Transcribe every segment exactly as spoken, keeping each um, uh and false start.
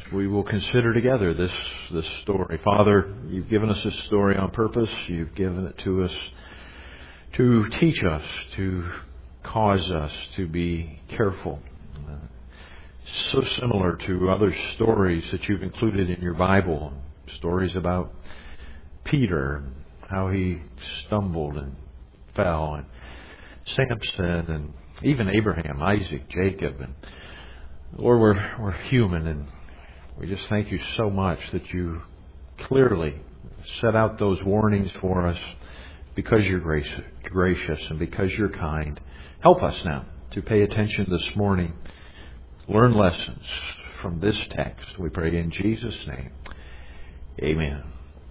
we will consider together this this story. Father, You've given us this story on purpose. You've given it to us to teach us, to cause us to be careful. Uh, so similar to other stories that You've included in Your Bible, stories about Peter, how he stumbled and fell, and Samson, and even Abraham, Isaac, Jacob. And Lord, we're, we're human, and we just thank You so much that You clearly set out those warnings for us because You're gracious, gracious and because You're kind. Help us now to pay attention this morning, learn lessons from this text. We pray in Jesus' name. Amen.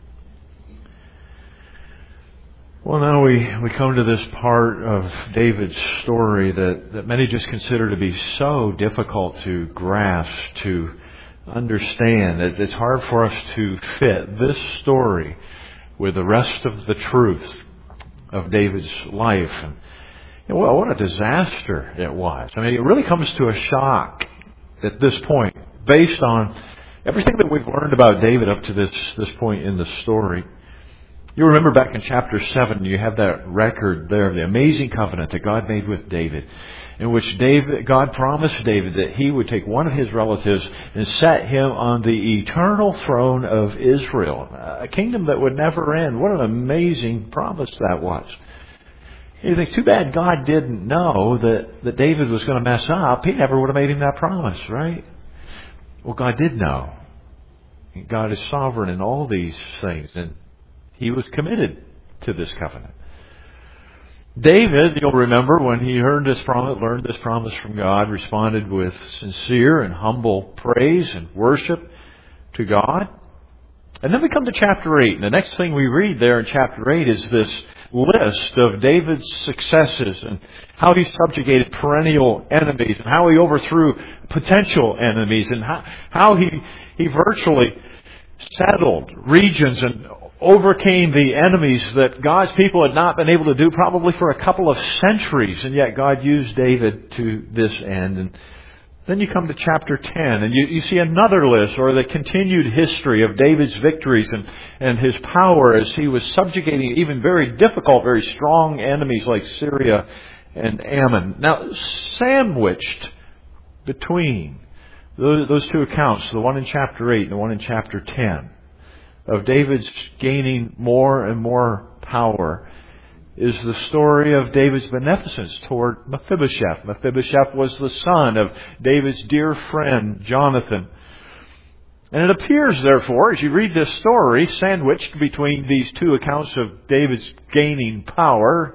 Well, now we, we come to this part of David's story that, that many just consider to be so difficult to grasp, to understand, that it's hard for us to fit this story with the rest of the truth of David's life. And you know, well, what a disaster it was. I mean, it really comes to a shock at this point, based on everything that we've learned about David up to this, this point in the story. You remember back in chapter seven, you have that record there of the amazing covenant that God made with David, in which David, God promised David that He would take one of his relatives and set him on the eternal throne of Israel, a kingdom that would never end. What an amazing promise that was. You think, too bad God didn't know that, that David was going to mess up. He never would have made him that promise, right? Well, God did know. God is sovereign in all these things, and He was committed to this covenant. David, you'll remember, when he heard this promise, learned this promise from God, responded with sincere and humble praise and worship to God. And then we come to chapter eight. And the next thing we read there in chapter eight is this list of David's successes and how he subjugated perennial enemies and how he overthrew potential enemies and how, how he, he virtually settled regions and overcame the enemies that God's people had not been able to do probably for a couple of centuries. And yet God used David to this end. And then you come to chapter ten, and you, you see another list, or the continued history of David's victories and, and his power as he was subjugating even very difficult, very strong enemies like Syria and Ammon. Now, sandwiched between those, those two accounts, the one in chapter eight and the one in chapter ten, of David's gaining more and more power, is the story of David's beneficence toward Mephibosheth. Mephibosheth was the son of David's dear friend, Jonathan. And it appears, therefore, as you read this story, sandwiched between these two accounts of David's gaining power,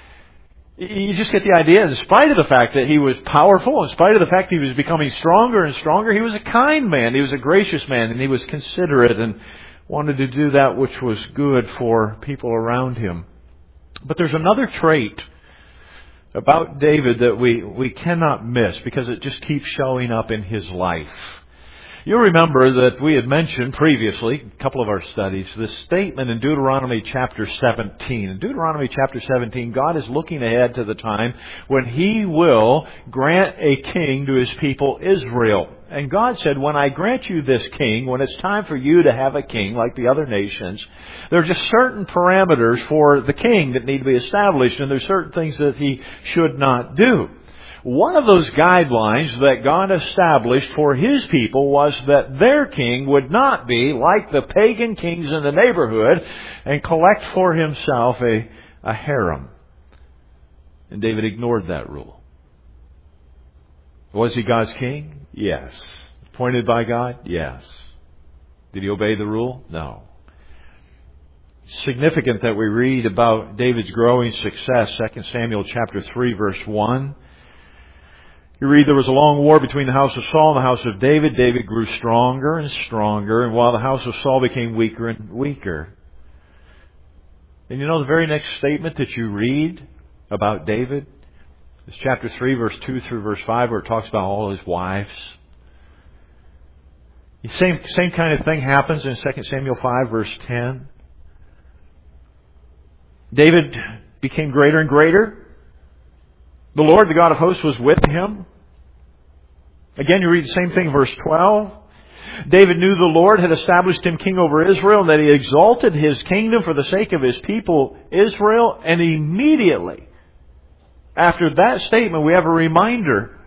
you just get the idea, in spite of the fact that he was powerful, in spite of the fact that he was becoming stronger and stronger, he was a kind man, he was a gracious man, and he was considerate and wanted to do that which was good for people around him. But there's another trait about David that we, we cannot miss, because it just keeps showing up in his life. You'll remember that we had mentioned previously, a couple of our studies, this statement in Deuteronomy chapter seventeen. In Deuteronomy chapter seventeen, God is looking ahead to the time when He will grant a king to His people Israel. And God said, when I grant you this king, when it's time for you to have a king like the other nations, there are just certain parameters for the king that need to be established, and there's certain things that he should not do. One of those guidelines that God established for His people was that their king would not be like the pagan kings in the neighborhood and collect for himself a, a harem. And David ignored that rule. Was he God's king? Yes. Appointed by God? Yes. Did he obey the rule? No. Significant that we read about David's growing success, Second Samuel chapter three, verse one. You read, there was a long war between the house of Saul and the house of David. David grew stronger and stronger, and while the house of Saul became weaker and weaker. And you know the very next statement that you read about David? It's chapter three, verse two through verse five, where it talks about all his wives. The same, same kind of thing happens in Second Samuel five, verse ten. David became greater and greater. The Lord, the God of hosts, was with him. Again, you read the same thing in verse twelve. David knew the Lord had established him king over Israel, and that he exalted his kingdom for the sake of his people Israel. And immediately after that statement, we have a reminder.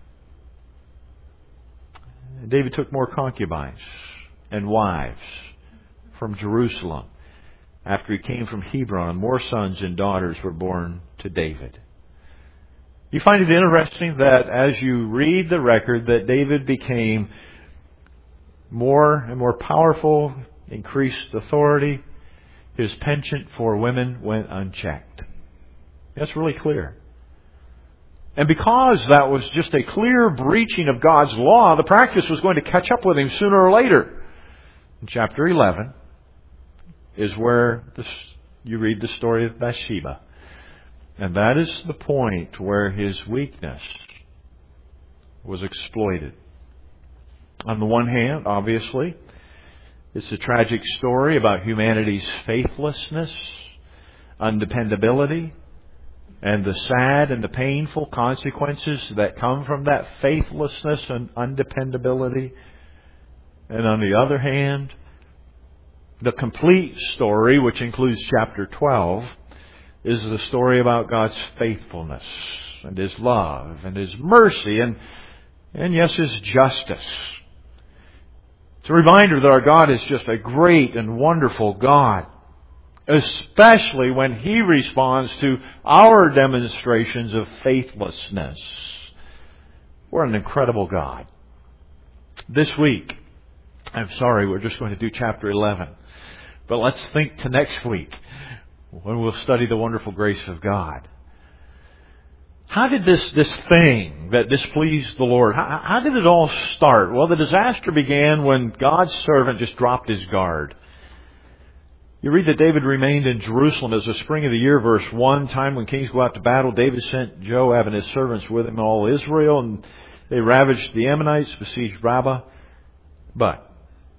David took more concubines and wives from Jerusalem after he came from Hebron, and more sons and daughters were born to David. You find it interesting that as you read the record, that David became more and more powerful, increased authority. His penchant for women went unchecked. That's really clear. And because that was just a clear breaching of God's law, the practice was going to catch up with him sooner or later. In chapter eleven is where this, you read the story of Bathsheba. And that is the point where his weakness was exploited. On the one hand, obviously, it's a tragic story about humanity's faithlessness, undependability, and the sad and the painful consequences that come from that faithlessness and undependability. And on the other hand, the complete story, which includes chapter twelve, is the story about God's faithfulness and His love and His mercy and, and yes, His justice. It's a reminder that our God is just a great and wonderful God, especially when He responds to our demonstrations of faithlessness. We're an incredible God. This week, I'm sorry, we're just going to do chapter eleven. But let's think to next week, when we'll study the wonderful grace of God. How did this, this thing that displeased the Lord, how, how did it all start? Well, the disaster began when God's servant just dropped his guard. You read that David remained in Jerusalem as the spring of the year, verse one, time when kings go out to battle. David sent Joab and his servants with him, all Israel, and they ravaged the Ammonites, besieged Rabbah. But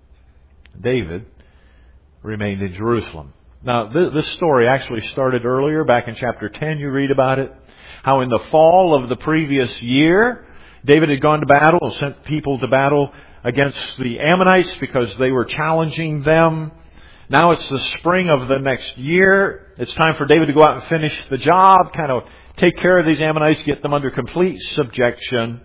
David remained in Jerusalem. Now, this story actually started earlier. Back in chapter ten, you read about it. How in the fall of the previous year, David had gone to battle and sent people to battle against the Ammonites because they were challenging them. Now it's the spring of the next year. It's time for David to go out and finish the job, kind of take care of these Ammonites, get them under complete subjection.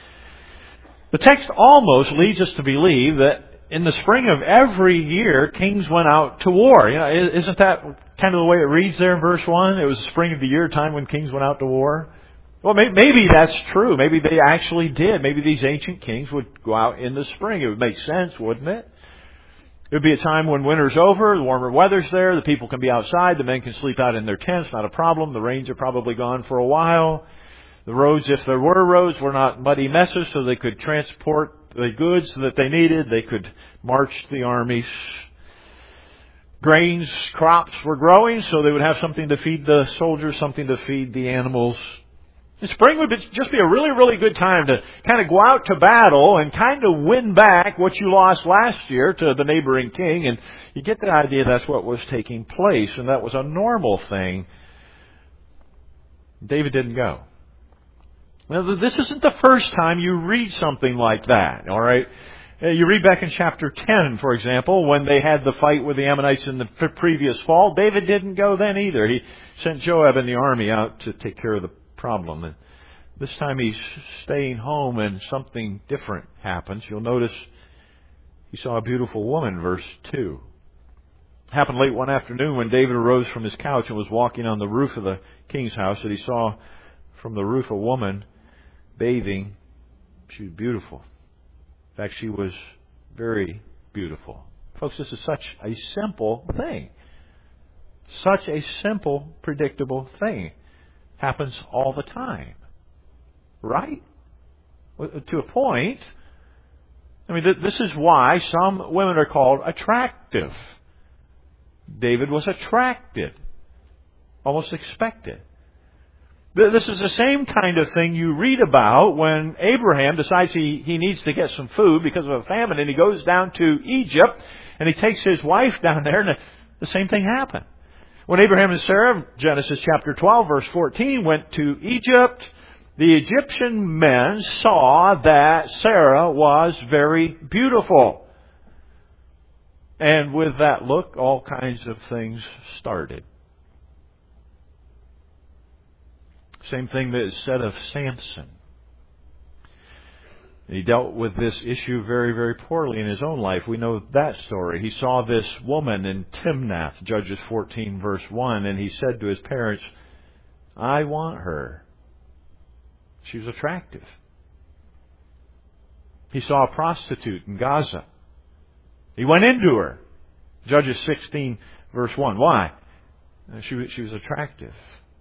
The text almost leads us to believe that in the spring of every year, kings went out to war. You know, isn't that kind of the way it reads there in verse one? It was the spring of the year, time when kings went out to war. Well, maybe that's true. Maybe they actually did. Maybe these ancient kings would go out in the spring. It would make sense, wouldn't it? It would be a time when winter's over, the warmer weather's there, the people can be outside, the men can sleep out in their tents, not a problem. The rains are probably gone for a while. The roads, if there were roads, were not muddy messes, so they could transport the goods that they needed. They could march the armies. Grains, crops were growing, so they would have something to feed the soldiers, something to feed the animals. And spring would just be a really, really good time to kind of go out to battle and kind of win back what you lost last year to the neighboring king. And you get the idea that's what was taking place, and that was a normal thing. David didn't go. Now, this isn't the first time you read something like that, all right? You read back in chapter ten, for example, when they had the fight with the Ammonites in the previous fall. David didn't go then either. He sent Joab and the army out to take care of the problem. And this time he's staying home and something different happens. You'll notice he saw a beautiful woman, verse two. It happened late one afternoon when David arose from his couch and was walking on the roof of the king's house that he saw from the roof a woman bathing. She was beautiful. In fact, she was very beautiful. Folks, this is such a simple thing. Such a simple, predictable thing. Happens all the time. Right? To a point. I mean, this is why some women are called attractive. David was attracted. Almost expected. This is the same kind of thing you read about when Abraham decides he, he needs to get some food because of a famine, and he goes down to Egypt and he takes his wife down there, and the same thing happened. When Abraham and Sarah, Genesis chapter twelve, verse fourteen, went to Egypt, The Egyptian men saw that Sarah was very beautiful. And with that look, all kinds of things started. Same thing that is said of Samson. He dealt with this issue very, very poorly in his own life. We know that story. He saw this woman in Timnath, Judges fourteen, verse one, and he said to his parents, I want her. She was attractive. He saw a prostitute in Gaza. He went into her. Judges sixteen, verse one. Why? She was, she was attractive.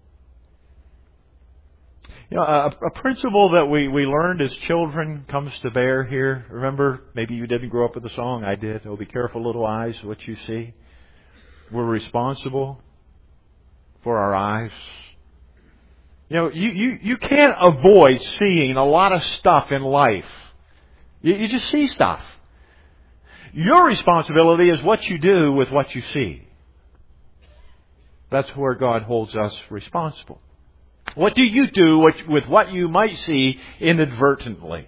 You know, a, a principle that we, we learned as children comes to bear here. Remember, maybe you didn't grow up with the song. I did. Oh, be careful, little eyes, what you see. We're responsible for our eyes. You know, you, you, you can't avoid seeing a lot of stuff in life. You, you just see stuff. Your responsibility is what you do with what you see. That's where God holds us responsible. What do you do with what you might see inadvertently?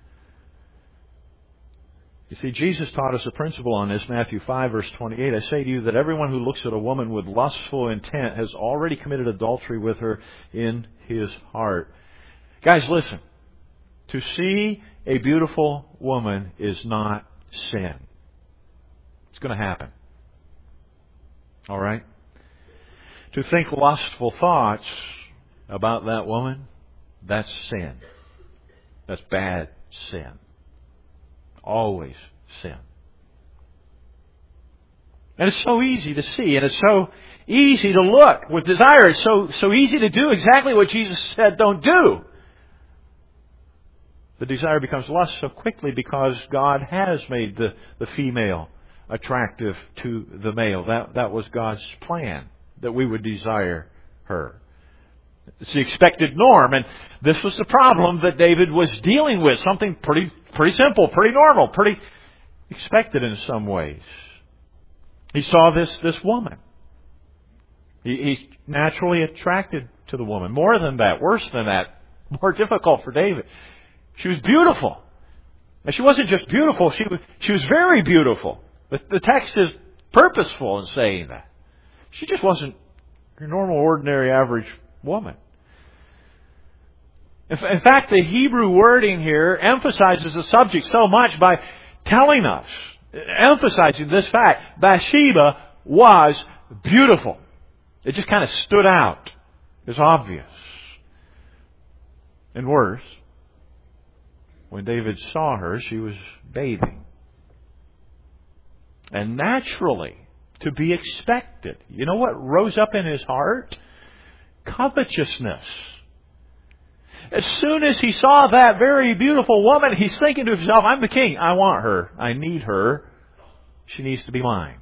You see, Jesus taught us a principle on this, Matthew five, verse twenty-eight. I say to you that everyone who looks at a woman with lustful intent has already committed adultery with her in his heart. Guys, listen. To see a beautiful woman is not sin. It's going to happen. All right? To think lustful thoughts about that woman, that's sin. That's bad sin. Always sin. And it's so easy to see, and it's so easy to look with desire. It's so, so easy to do exactly what Jesus said don't do. The desire becomes lust so quickly because God has made the, the female attractive to the male. That, that was God's plan, that we would desire her. It's the expected norm, and this was the problem that David was dealing with. Something pretty pretty simple, pretty normal, pretty expected in some ways. He saw this, this woman. He, he's naturally attracted to the woman. More than that, worse than that, more difficult for David. She was beautiful. And she wasn't just beautiful, she was, she was very beautiful. The, the text is purposeful in saying that. She just wasn't your normal, ordinary, average woman. In fact, the Hebrew wording here emphasizes the subject so much by telling us, emphasizing this fact, Bathsheba was beautiful. It just kind of stood out. It's obvious. And worse, when David saw her, she was bathing. And naturally, to be expected. You know what rose up in his heart? Covetousness. As soon as he saw that very beautiful woman, he's thinking to himself, I'm the king. I want her. I need her. She needs to be mine.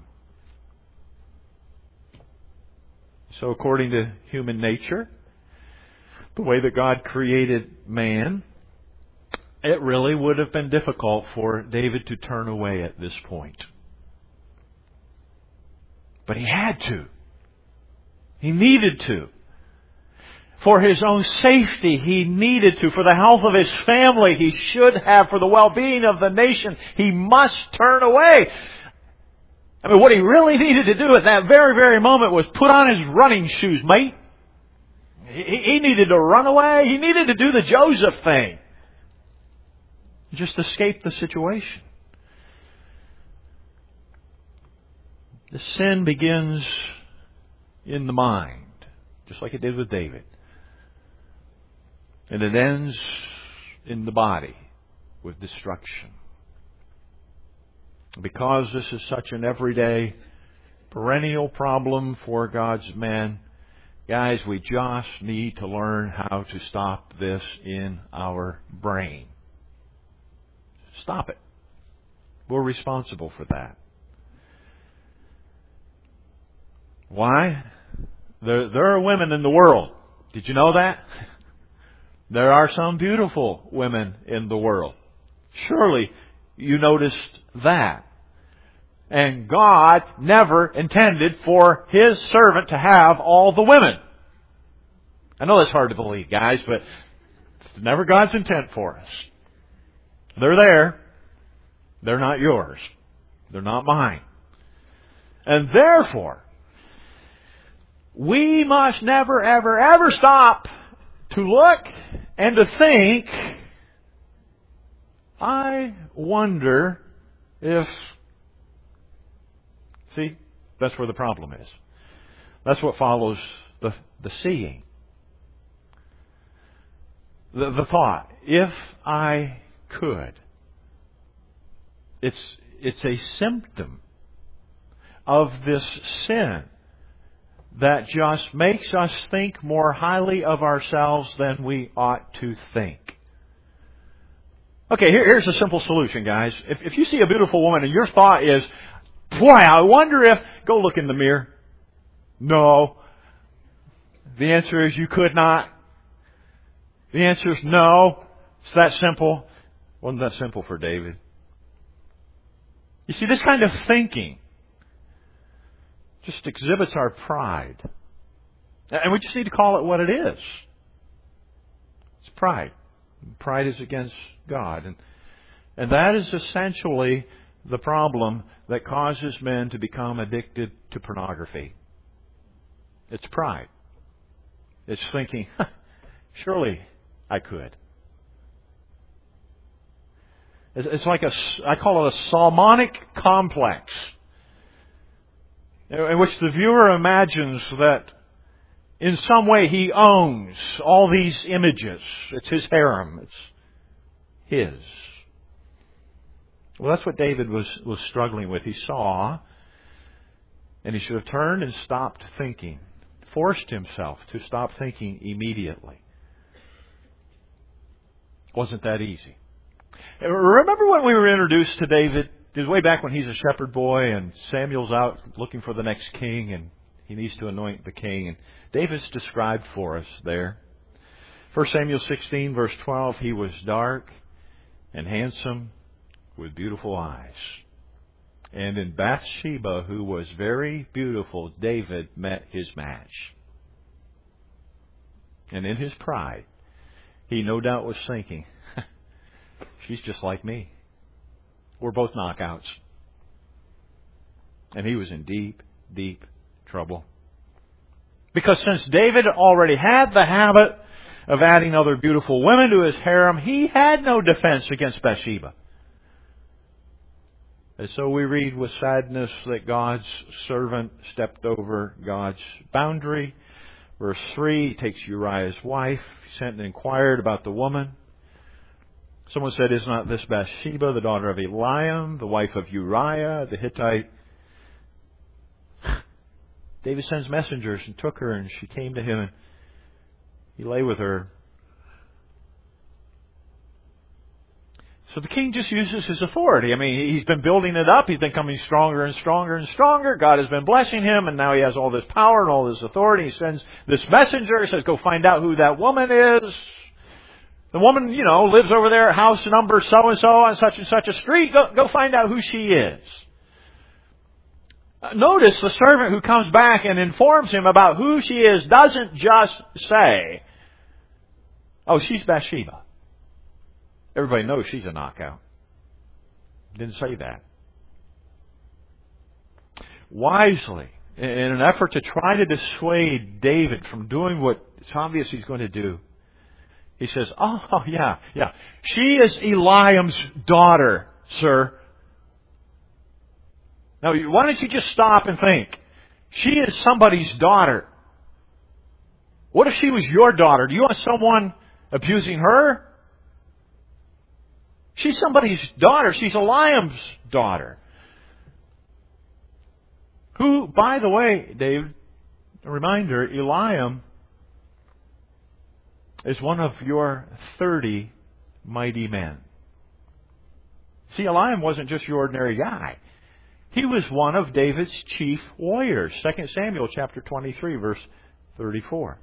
So according to human nature, the way that God created man, it really would have been difficult for David to turn away at this point. But he had to. He needed to. For his own safety, he needed to. For the health of his family, he should have. For the well-being of the nation, he must turn away. I mean, what he really needed to do at that very, very moment was put on his running shoes, mate. He, he needed to run away. He needed to do the Joseph thing. Just escape the situation. The sin begins in the mind, just like it did with David. And it ends in the body with destruction. Because this is such an everyday, perennial problem for God's men, guys, we just need to learn how to stop this in our brain. Stop it. We're responsible for that. Why? There, there are women in the world. Did you know that? There are some beautiful women in the world. Surely you noticed that. And God never intended for His servant to have all the women. I know that's hard to believe, guys, but It's never God's intent for us. They're there. They're not yours. They're not mine. And therefore, we must never, ever, ever stop to look and to think, I wonder if... See, that's where the problem is. That's what follows the, the seeing. The, the thought, if I could. It's, it's a symptom of this sin that just makes us think more highly of ourselves than we ought to think. Okay, here, here's a simple solution, guys. If, if you see a beautiful woman and your thought is, boy, I wonder if... Go look in the mirror. No. The answer is you could not. The answer is no. It's that simple. Wasn't that simple for David? You see, this kind of thinking just exhibits our pride. And we just need to call it what it is. It's pride. Pride is against God. And, and that is essentially the problem that causes men to become addicted to pornography. It's pride. It's thinking, huh, surely I could. It's, it's like a, I call it a Solomonic complex, in which the viewer imagines that in some way he owns all these images. It's his harem. It's his. Well, that's what David was, was struggling with. He saw, and he should have turned and stopped thinking. Forced himself to stop thinking immediately. Wasn't that easy. Remember when we were introduced to David? It was way back when he's a shepherd boy and Samuel's out looking for the next king and he needs to anoint the king. And David's described for us there. First Samuel sixteen verse twelve, he was dark and handsome with beautiful eyes. And in Bathsheba, who was very beautiful, David met his match. And in his pride, he no doubt was thinking, she's just like me. We're both knockouts. And he was in deep, deep trouble. Because since David already had the habit of adding other beautiful women to his harem, he had no defense against Bathsheba. And so we read with sadness that God's servant stepped over God's boundary. Verse three, he takes Uriah's wife. He sent and inquired about the woman. Someone said, is not this Bathsheba, the daughter of Eliam, the wife of Uriah, the Hittite? David sends messengers and took her, and she came to him, and he lay with her. So the king just uses his authority. I mean, he's been building it up. He's been coming stronger and stronger and stronger. God has been blessing him, and now he has all this power and all this authority. He sends this messenger. He says, go find out who that woman is. The woman, you know, lives over there at house number so-and-so on such and such a street. Go, go find out who she is. Notice the servant who comes back and informs him about who she is doesn't just say, oh, she's Bathsheba. Everybody knows she's a knockout. Didn't say that. Wisely, in an effort to try to dissuade David from doing what it's obvious he's going to do, he says, oh, yeah, yeah. She is Eliam's daughter, sir. Now, why don't you just stop and think? She is somebody's daughter. What if she was your daughter? Do you want someone abusing her? She's somebody's daughter. She's Eliam's daughter. Who, by the way, Dave, a reminder, Eliam is one of your thirty mighty men. See, Eliam wasn't just your ordinary guy. He was one of David's chief warriors. Second Samuel chapter twenty-three, verse thirty-four.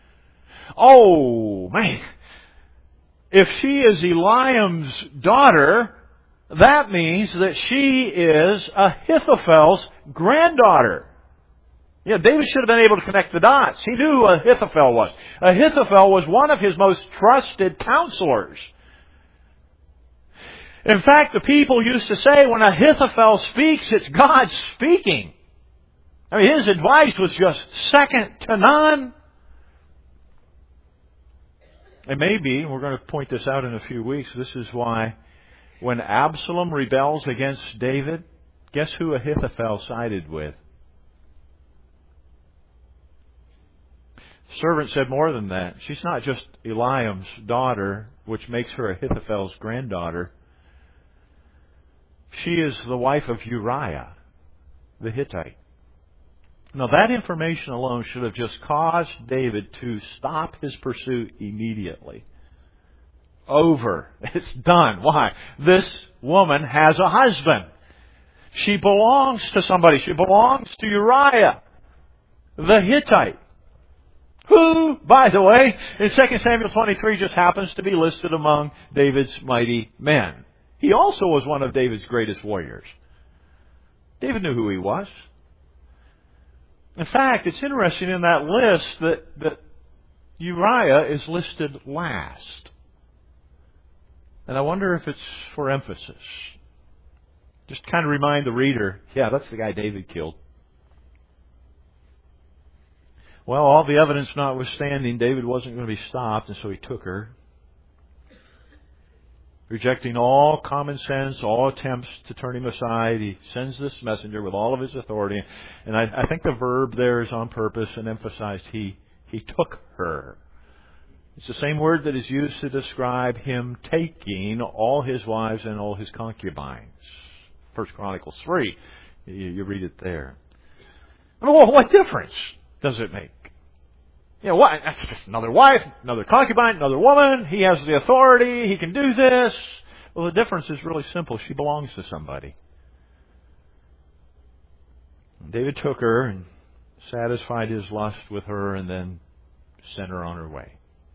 Oh, man. If she is Eliam's daughter, that means that she is Ahithophel's granddaughter. Yeah, David should have been able to connect the dots. He knew who Ahithophel was. Ahithophel was one of his most trusted counselors. In fact, the people used to say when Ahithophel speaks, it's God speaking. I mean, his advice was just second to none. And maybe, we're going to point this out in a few weeks, this is why when Absalom rebels against David, guess who Ahithophel sided with? The servant said more than that. She's not just Eliam's daughter, which makes her Ahithophel's granddaughter. She is the wife of Uriah, the Hittite. Now that information alone should have just caused David to stop his pursuit immediately. Over. It's done. Why? This woman has a husband. She belongs to somebody. She belongs to Uriah, the Hittite, who, by the way, in Second Samuel twenty-three just happens to be listed among David's mighty men. He also was one of David's greatest warriors. David knew who he was. In fact, it's interesting in that list that, that Uriah is listed last. And I wonder if it's for emphasis. Just kind of remind the reader, yeah, that's the guy David killed. Well, all the evidence notwithstanding, David wasn't going to be stopped, and so he took her. Rejecting all common sense, all attempts to turn him aside, he sends this messenger with all of his authority. And I, I think the verb there is on purpose and emphasized. He, he took her. It's the same word that is used to describe him taking all his wives and all his concubines. First Chronicles three, you, you read it there. I mean, well, what difference does it make? You know, what? That's just another wife, another concubine, another woman. He has the authority. He can do this. Well, the difference is really simple. She belongs to somebody. David took her and satisfied his lust with her and then sent her on her way.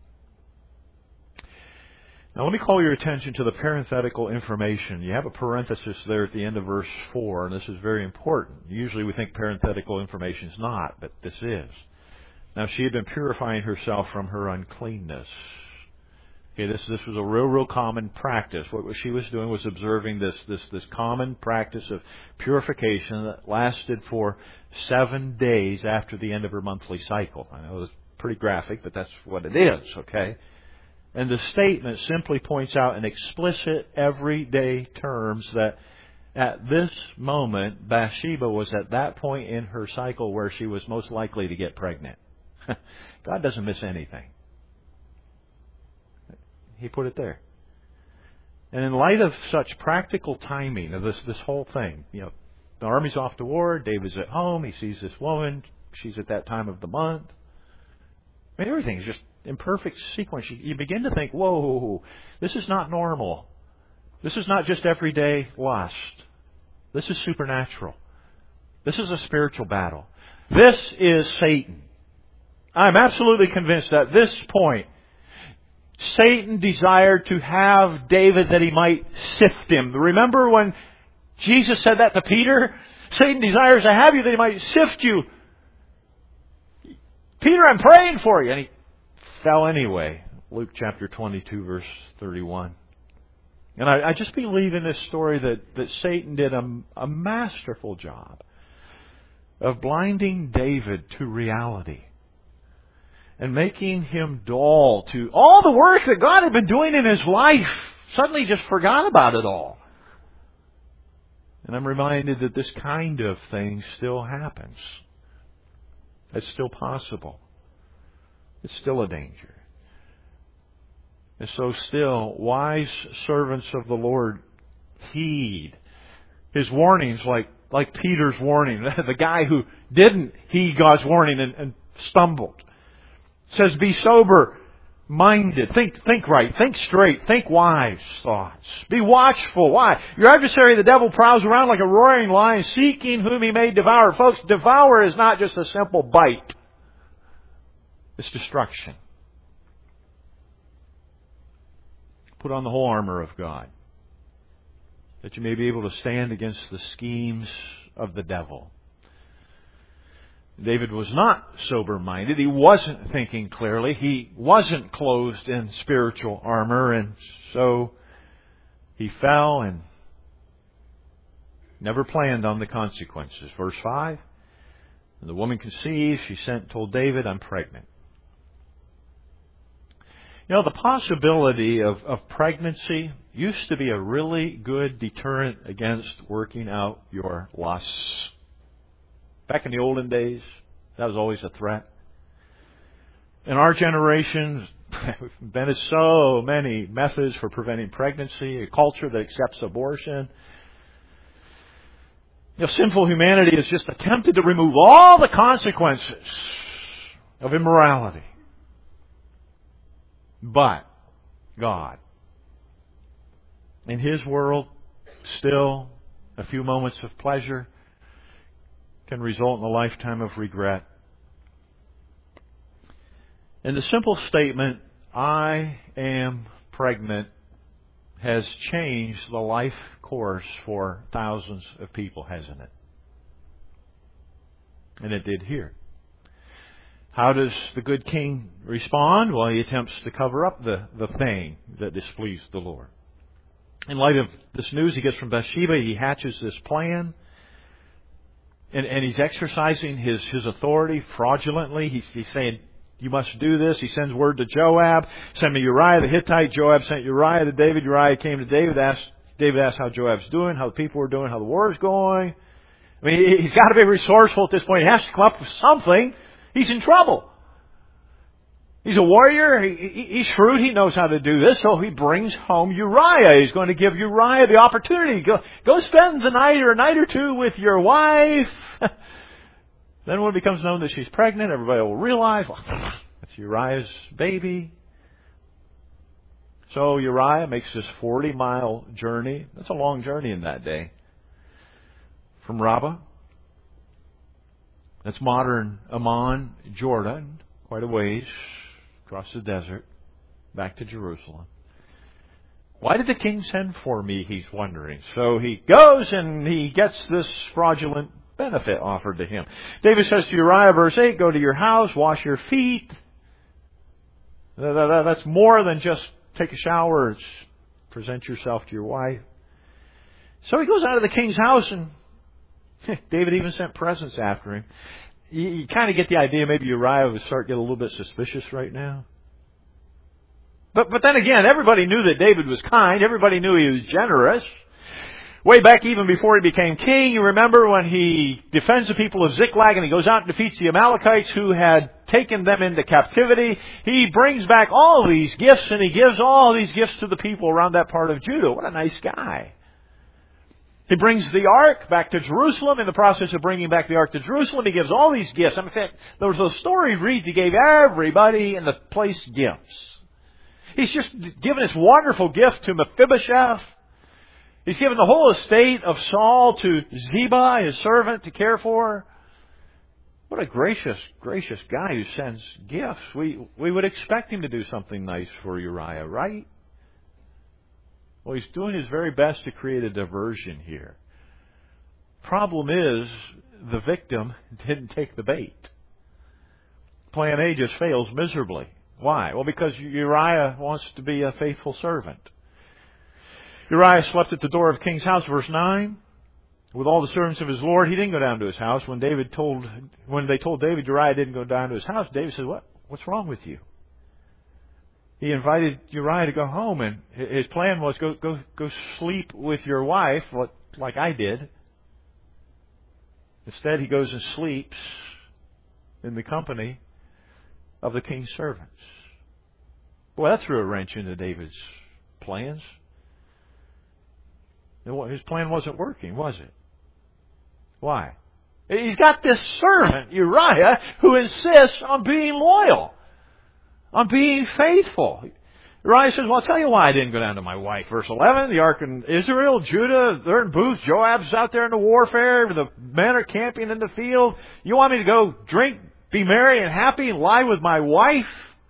Now let me call your attention to the parenthetical information. You have a parenthesis there at the end of verse four, and this is very important. Usually we think parenthetical information is not, but this is. Now she had been purifying herself from her uncleanness. Okay, this this was a real, real common practice. What she was doing was observing this this this common practice of purification that lasted for seven days after the end of her monthly cycle. I know it's pretty graphic, but that's what it is, okay? And the statement simply points out in explicit, everyday terms that at this moment, Bathsheba was at that point in her cycle where she was most likely to get pregnant. God doesn't miss anything. He put it there. And in light of such practical timing of this this whole thing, you know, the army's off to war, David's at home, he sees this woman, she's at that time of the month. I mean, everything's just in perfect sequence. You, you begin to think, whoa, this is not normal. This is not just everyday lust. This is supernatural. This is a spiritual battle. This is Satan. I'm absolutely convinced at this point, Satan desired to have David that he might sift him. Remember when Jesus said that to Peter? Satan desires to have you that he might sift you. Peter, I'm praying for you. And he fell anyway. Luke chapter twenty-two, verse thirty-one. And I, I just believe in this story that, that Satan did a, a masterful job of blinding David to reality and making him dull to all the work that God had been doing in his life. Suddenly just forgot about it all. And I'm reminded that this kind of thing still happens. It's still possible. It's still a danger. And so still, wise servants of the Lord heed His warnings like, like Peter's warning. The guy who didn't heed God's warning and, and stumbled. It says, be sober minded. Think, think right. Think straight. Think wise thoughts. Be watchful. Why? Your adversary, the devil, prowls around like a roaring lion, seeking whom he may devour. Folks, devour is not just a simple bite. It's destruction. Put on the whole armor of God, that you may be able to stand against the schemes of the devil. David was not sober-minded. He wasn't thinking clearly. He wasn't clothed in spiritual armor. And so he fell and never planned on the consequences. Verse five, the woman conceived. She sent and told David, I'm pregnant. You know, the possibility of, of pregnancy used to be a really good deterrent against working out your lusts. Back in the olden days, that was always a threat. In our generation, we've invented so many methods for preventing pregnancy, a culture that accepts abortion. You know, sinful humanity has just attempted to remove all the consequences of immorality. But God, in His world, still a few moments of pleasure can result in a lifetime of regret. And the simple statement, I am pregnant, has changed the life course for thousands of people, hasn't it? And it did here. How does the good king respond? Well, he attempts to cover up the, the thing that displeased the Lord. In light of this news he gets from Bathsheba, he hatches this plan. And, and he's exercising his, his authority fraudulently. He's, he's saying, you must do this. He sends word to Joab. Send me Uriah the Hittite. Joab sent Uriah to David. Uriah came to David. Asked, David asked how Joab's doing, how the people are doing, how the war is going. I mean, he's got to be resourceful at this point. He has to come up with something. He's in trouble. He's a warrior. He, he, he's shrewd. He knows how to do this. So he brings home Uriah. He's going to give Uriah the opportunity. Go, go spend the night or a night or two with your wife. Then when it becomes known that she's pregnant, everybody will realize, well, that's Uriah's baby. So Uriah makes this forty-mile journey. That's a long journey in that day. From Rabbah. That's modern Amman, Jordan, quite a ways, across the desert, back to Jerusalem. Why did the king send for me, he's wondering. So he goes and he gets this fraudulent benefit offered to him. David says to Uriah, verse eight, go to your house, wash your feet. That's more than just take a shower, it's present yourself to your wife. So he goes out of the king's house, and David even sent presents after him. You, you kind of get the idea maybe Uriah would start getting a little bit suspicious right now. But but then again, everybody knew that David was kind. Everybody knew he was generous. Way back even before he became king, you remember when he defends the people of Ziklag and he goes out and defeats the Amalekites who had taken them into captivity. He brings back all these gifts and he gives all these gifts to the people around that part of Judah. What a nice guy. He brings the ark back to Jerusalem. In the process of bringing back the ark to Jerusalem, he gives all these gifts. In fact, there was a story reads he gave everybody in the place gifts. He's just given this wonderful gift to Mephibosheth. He's given the whole estate of Saul to Ziba, his servant, to care for. What a gracious, gracious guy who sends gifts. We we would expect him to do something nice for Uriah, right? Well, he's doing his very best to create a diversion here. Problem is, the victim didn't take the bait. Plan A just fails miserably. Why? Well, because Uriah wants to be a faithful servant. Uriah slept at the door of the king's house, verse nine, with all the servants of his lord. He didn't go down to his house. When David told, when they told David Uriah didn't go down to his house, David said, "What? What's wrong with you?" He invited Uriah to go home, and his plan was go go go sleep with your wife, like I did. Instead, he goes and sleeps in the company of the king's servants. Boy, that threw a wrench into David's plans. His plan wasn't working, was it? Why? He's got this servant, Uriah, who insists on being loyal, on being faithful. Uriah says, well, I'll tell you why I didn't go down to my wife. Verse eleven, the ark in Israel, Judah, they're in booths. Joab's out there in the warfare. The men are camping in the field. You want me to go drink, be merry and happy, and lie with my wife?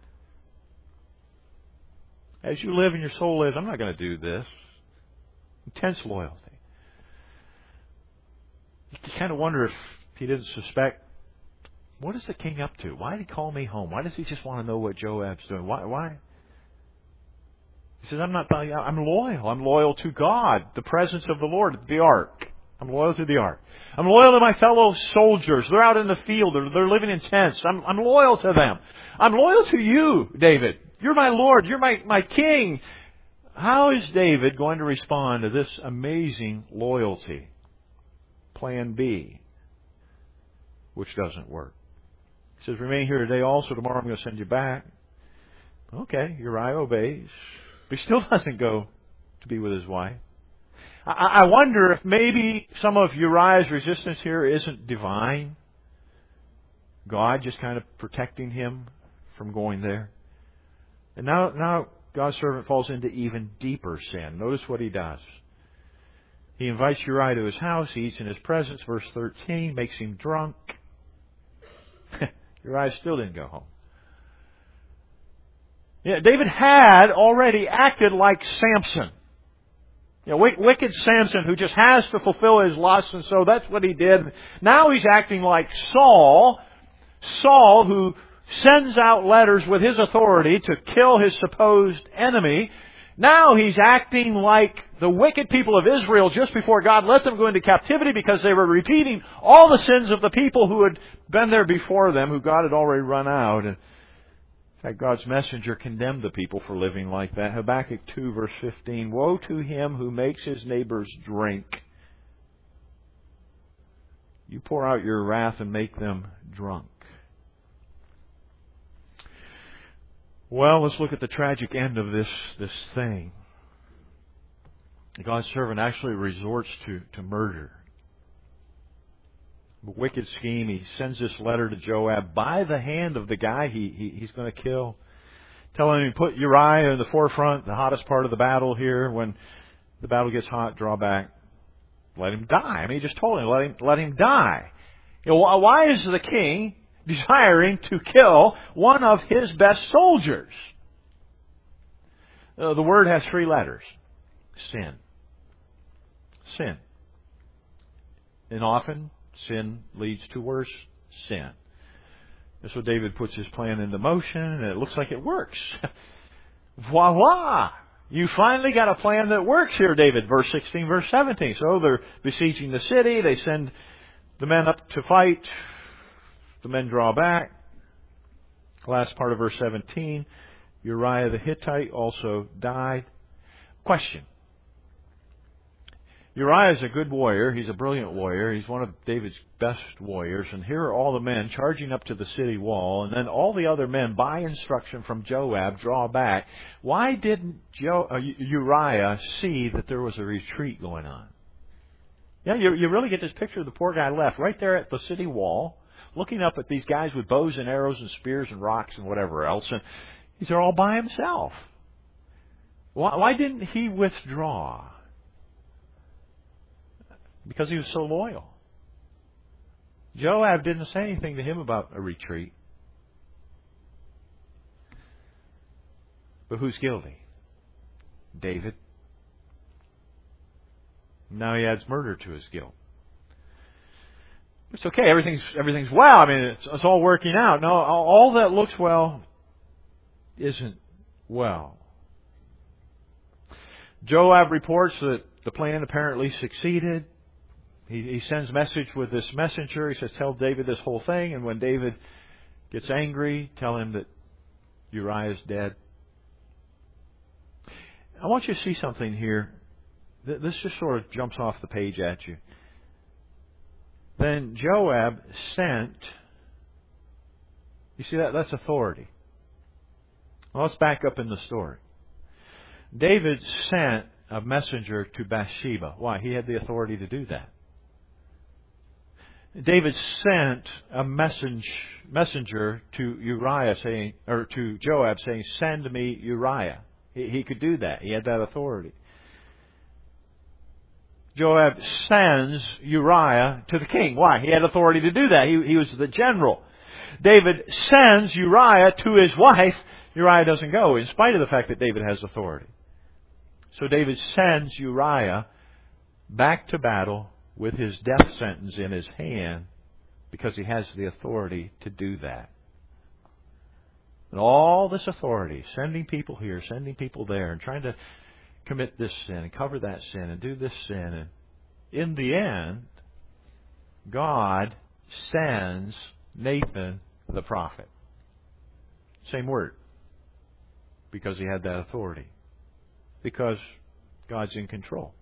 As you live and your soul lives, I'm not going to do this. Intense loyalty. You kind of wonder if he didn't suspect what is the king up to? Why did he call me home? Why does he just want to know what Joab's doing? Why? Why? He says, I'm not, I'm loyal. I'm loyal to God, the presence of the Lord, the ark. I'm loyal to the ark. I'm loyal to my fellow soldiers. They're out in the field. They're, they're living in tents. I'm, I'm loyal to them. I'm loyal to you, David. You're my Lord. You're my, my king. How is David going to respond to this amazing loyalty? Plan B, which doesn't work. He says, remain here today also. Tomorrow I'm going to send you back. Okay, Uriah obeys. But he still doesn't go to be with his wife. I, I wonder if maybe some of Uriah's resistance here isn't divine. God just kind of protecting him from going there. And now, now God's servant falls into even deeper sin. Notice what he does. He invites Uriah to his house. He eats in his presence. Verse thirteen, makes him drunk. Uriah still didn't go home. Yeah, David had already acted like Samson. You know, wicked Samson who just has to fulfill his lust, and so that's what he did. Now he's acting like Saul. Saul who sends out letters with his authority to kill his supposed enemy. Now he's acting like the wicked people of Israel just before God let them go into captivity because they were repeating all the sins of the people who had been there before them, who God had already run out. And in fact, God's messenger condemned the people for living like that. Habakkuk two, verse fifteen, woe to him who makes his neighbors drink. You pour out your wrath and make them drunk. Well, let's look at the tragic end of this, this thing. God's servant actually resorts to, to murder. A wicked scheme. He sends this letter to Joab by the hand of the guy he, he he's going to kill, telling him to put Uriah in the forefront, the hottest part of the battle here. When the battle gets hot, draw back. Let him die. I mean, he just told him, let him, let him die. You know, why is the king desiring to kill one of his best soldiers? Uh, the word has three letters. Sin. Sin. And often, sin leads to worse sin. And so David puts his plan into motion, and it looks like it works. Voila! You finally got a plan that works here, David. Verse sixteen, verse seventeen. So they're besieging the city. They send the men up to fight. The men draw back. Last part of verse seventeen. Uriah the Hittite also died. Question. Uriah is a good warrior. He's a brilliant warrior. He's one of David's best warriors. And here are all the men charging up to the city wall. And then all the other men, by instruction from Joab, draw back. Why didn't jo- uh, Uriah see that there was a retreat going on? Yeah, you, you really get this picture of the poor guy left right there at the city wall, looking up at these guys with bows and arrows and spears and rocks and whatever else. And he's there all by himself. Why, why didn't he withdraw? Because he was so loyal. Joab didn't say anything to him about a retreat. But who's guilty? David. Now he adds murder to his guilt. It's okay. Everything's everything's well. I mean, it's, it's all working out. No, all, all that looks well isn't well. Joab reports that the plan apparently succeeded. He, he sends message with this messenger. He says, tell David this whole thing. And when David gets angry, tell him that Uriah is dead. I want you to see something here. This just sort of jumps off the page at you. Then Joab sent, you see that? That's authority. Well, let's back up in the story. David sent a messenger to Bathsheba. Why? He had the authority to do that. David sent a message, messenger to Uriah saying, or to Joab saying, send me Uriah. He, he could do that. He had that authority. Joab sends Uriah to the king. Why? He had authority to do that. He, he was the general. David sends Uriah to his wife. Uriah doesn't go, in spite of the fact that David has authority. So David sends Uriah back to battle with his death sentence in his hand because he has the authority to do that. And all this authority, sending people here, sending people there, and trying to commit this sin and cover that sin and do this sin. And in the end, God sends Nathan the prophet. Same word. Because he had that authority. Because God's in control.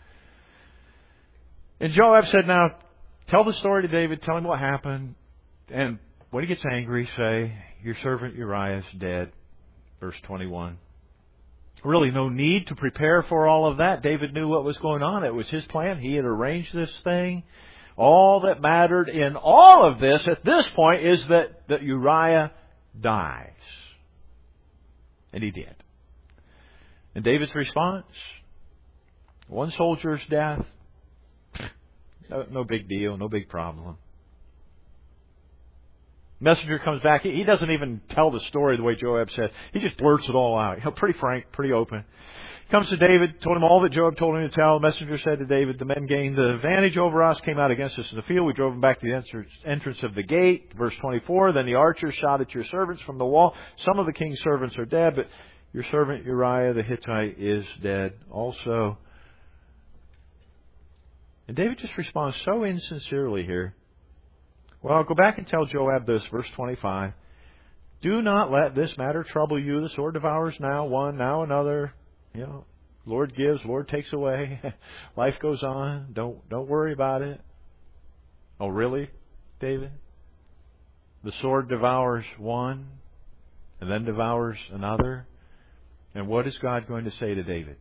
And Joab said, now, tell the story to David, tell him what happened, and when he gets angry, say, your servant Uriah is dead. Verse twenty-one. Really no need to prepare for all of that. David knew what was going on. It was his plan. He had arranged this thing. All that mattered in all of this at this point is that, that Uriah dies. And he did. And David's response? One soldier's death. No, no big deal. No big problem. Messenger comes back. He, he doesn't even tell the story the way Joab said. He just blurts it all out. You know, pretty frank, pretty open. Comes to David, told him all that Joab told him to tell. The messenger said to David, the men gained the advantage over us, came out against us in the field. We drove them back to the entrance of the gate. Verse twenty-four, then the archers shot at your servants from the wall. Some of the king's servants are dead, but your servant Uriah the Hittite is dead also. And David just responds so insincerely here. Well, I'll go back and tell Joab this, verse twenty-five. Do not let this matter trouble you. The sword devours now one, now another. You know, Lord gives, Lord takes away. Life goes on. Don't don't worry about it. Oh, really, David? The sword devours one and then devours another. And what is God going to say to David?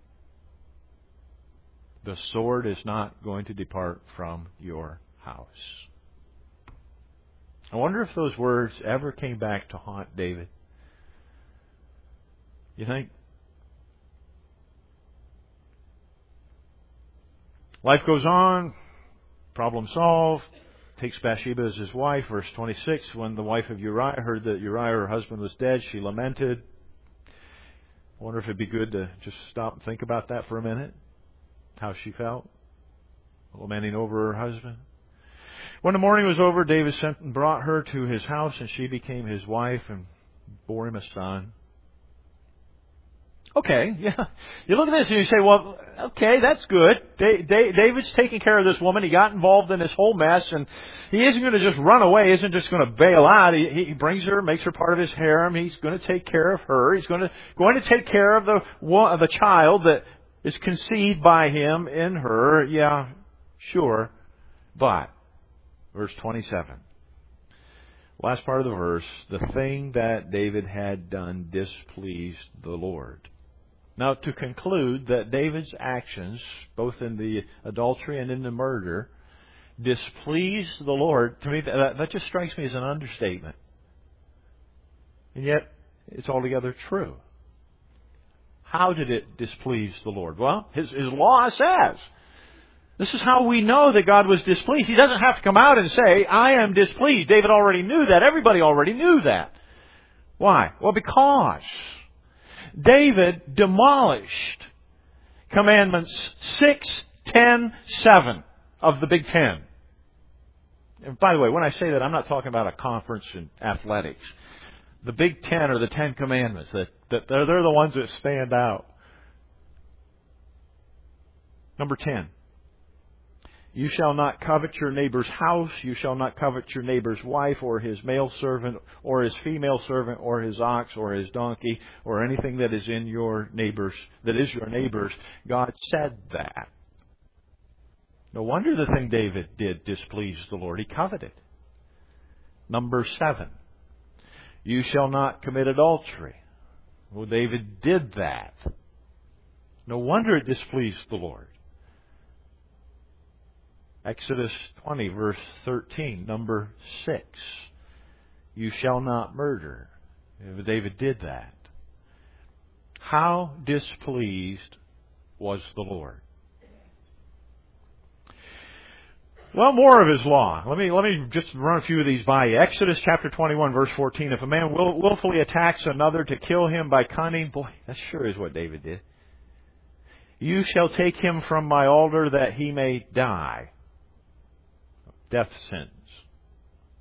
The sword is not going to depart from your house. I wonder if those words ever came back to haunt David. You think? Life goes on. Problem solved. Takes Bathsheba as his wife. Verse twenty-six, when the wife of Uriah heard that Uriah, her husband, was dead, she lamented. I wonder if it'd be good to just stop and think about that for a minute. How she felt. Lamenting over her husband. When the morning was over, David sent and brought her to his house, and she became his wife and bore him a son. Okay, yeah. You look at this and you say, well, okay, that's good. David's taking care of this woman. He got involved in this whole mess, and he isn't going to just run away. He isn't just going to bail out. He, he brings her, makes her part of his harem. He's going to take care of her. He's going to going to take care of the of the child that is conceived by him in her. Yeah, sure. But verse twenty-seven. Last part of the verse, the thing that David had done displeased the Lord. Now, to conclude that David's actions, both in the adultery and in the murder, displeased the Lord, to me, that, that just strikes me as an understatement. And yet, it's altogether true. How did it displease the Lord? Well, His, His law says. This is how we know that God was displeased. He doesn't have to come out and say, I am displeased. David already knew that. Everybody already knew that. Why? Well, because David demolished commandments six, ten, seven of the Big Ten. And by the way, when I say that, I'm not talking about a conference in athletics. The Big Ten are the Ten Commandments. That, that they're, they're the ones that stand out. Number ten. You shall not covet your neighbor's house. You shall not covet your neighbor's wife or his male servant or his female servant or his ox or his donkey or anything that is in your neighbor's, that is your neighbor's. God said that. No wonder the thing David did displeased the Lord. He coveted. Number seven. You shall not commit adultery. Well, David did that. No wonder it displeased the Lord. Exodus twenty, verse thirteen, number six. You shall not murder. David did that. How displeased was the Lord? Well, more of His law. Let me let me just run a few of these by you. Exodus chapter twenty-one, verse fourteen. If a man will, willfully attacks another to kill him by cunning, boy, that sure is what David did. You shall take him from my altar that he may die. Death sentence.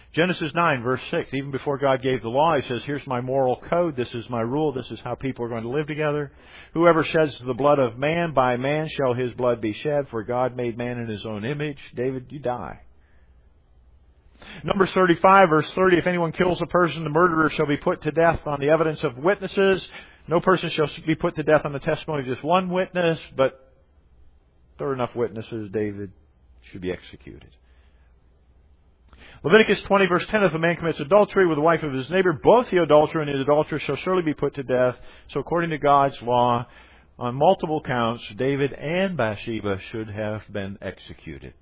Genesis nine, verse six, even before God gave the law, He says, here's my moral code, this is my rule, this is how people are going to live together. Whoever sheds the blood of man, by man shall his blood be shed, for God made man in His own image. David, you die. Numbers thirty-five, verse thirty, if anyone kills a person, the murderer shall be put to death on the evidence of witnesses. No person shall be put to death on the testimony of just one witness, but if there are enough witnesses, David should be executed. Leviticus twenty, verse ten, if a man commits adultery with the wife of his neighbor, both the adulterer and the adulteress shall surely be put to death. So according to God's law, on multiple counts, David and Bathsheba should have been executed.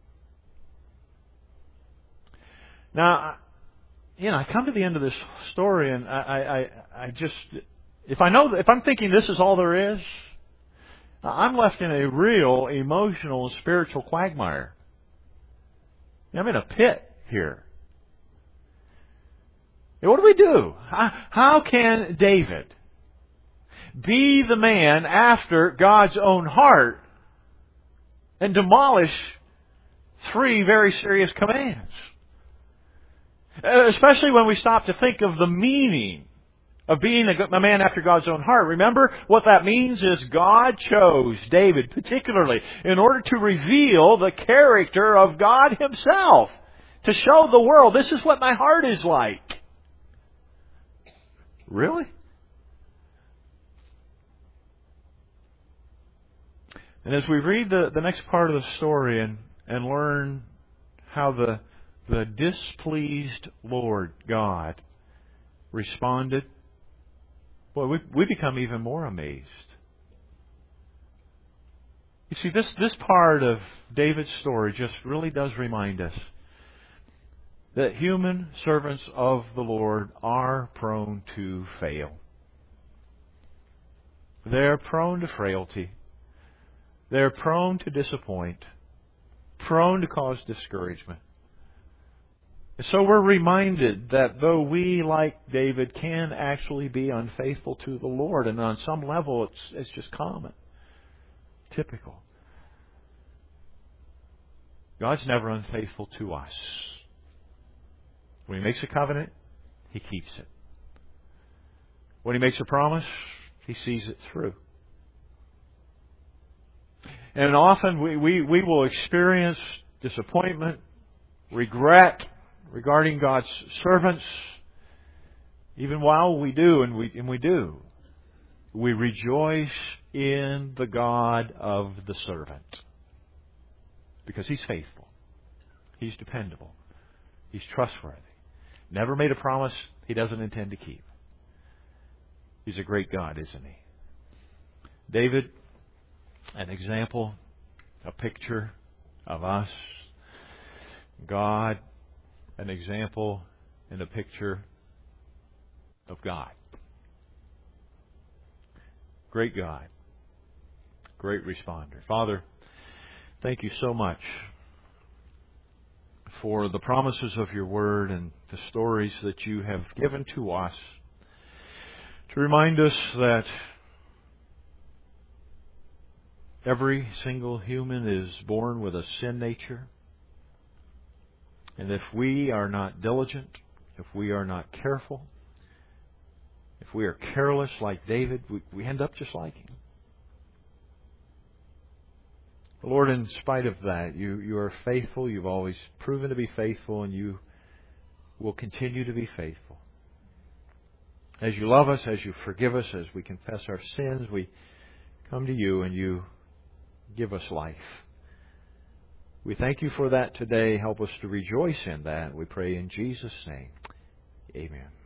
Now, you know, I come to the end of this story, and I, I, I just, if I know, if I'm thinking this is all there is, I'm left in a real emotional and spiritual quagmire. I'm in a pit here. And what do we do? How, how can David be the man after God's own heart and demolish three very serious commands? Especially when we stop to think of the meaning of being a man after God's own heart. Remember, what that means is God chose David particularly in order to reveal the character of God Himself. To show the world, this is what my heart is like. Really? And as we read the, the next part of the story and, and learn how the The displeased Lord God responded, boy, we, we become even more amazed. You see, this, this part of David's story just really does remind us that human servants of the Lord are prone to fail. They're prone to frailty. They're prone to disappoint, prone to cause discouragement. So we're reminded that though we, like David, can actually be unfaithful to the Lord, and on some level it's, it's just common, typical. God's never unfaithful to us. When He makes a covenant, He keeps it. When He makes a promise, He sees it through. And often we, we, we will experience disappointment, regret, regarding God's servants. Even while we do, and we and we do, we rejoice in the God of the servant. Because He's faithful. He's dependable. He's trustworthy. Never made a promise He doesn't intend to keep. He's a great God, isn't He? David, an example, a picture of us. God, an example and a picture of God. Great God. Great responder. Father, thank You so much for the promises of Your Word and the stories that You have given to us to remind us that every single human is born with a sin nature. And if we are not diligent, if we are not careful, if we are careless like David, we, we end up just like him. Lord, in spite of that, you, you are faithful. You've always proven to be faithful, and You will continue to be faithful. As You love us, as You forgive us, as we confess our sins, we come to You and You give us life. We thank You for that today. Help us to rejoice in that. We pray in Jesus' name. Amen.